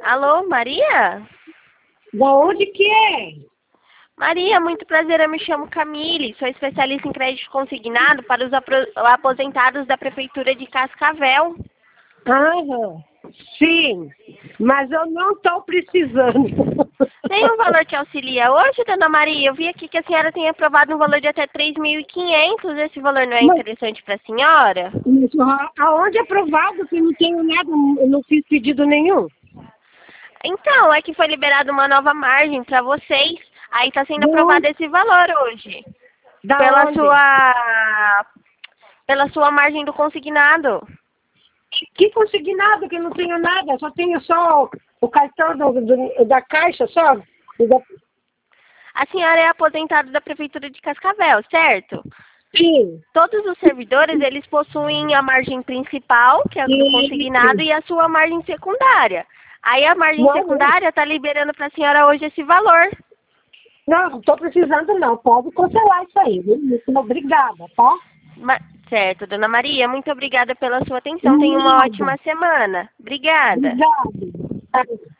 Alô, Maria? Da onde que é? Maria, muito prazer, eu me chamo Camille, sou especialista em crédito consignado para os aposentados da Prefeitura de Cascavel. Aham, sim, mas eu não estou precisando. Tem um valor que auxilia hoje, dona Maria? Eu vi aqui que a senhora tem aprovado um valor de até 3.500. Esse valor não é Mas, interessante para a senhora? aonde é provado que não tenho nada, eu não fiz pedido nenhum? Então, é que foi liberada uma nova margem para vocês. Aí está sendo De aprovado onde? esse valor hoje. Da Pela onde? sua margem do consignado. Que consignado que eu não tenho nada, só tenho só o cartão da Caixa, só. A senhora é aposentada da Prefeitura de Cascavel, certo? Sim, Todos os servidores, eles possuem a margem principal, que é a do consignado, sim. e a sua margem secundária. Aí a margem Não, secundária está liberando para a senhora hoje esse valor. não estou precisando não, pode cancelar isso aí, viu? Muito obrigada, tá? Certo, dona Maria, muito obrigada pela sua atenção. Tenha uma Nada, ótima semana. Obrigada. obrigada.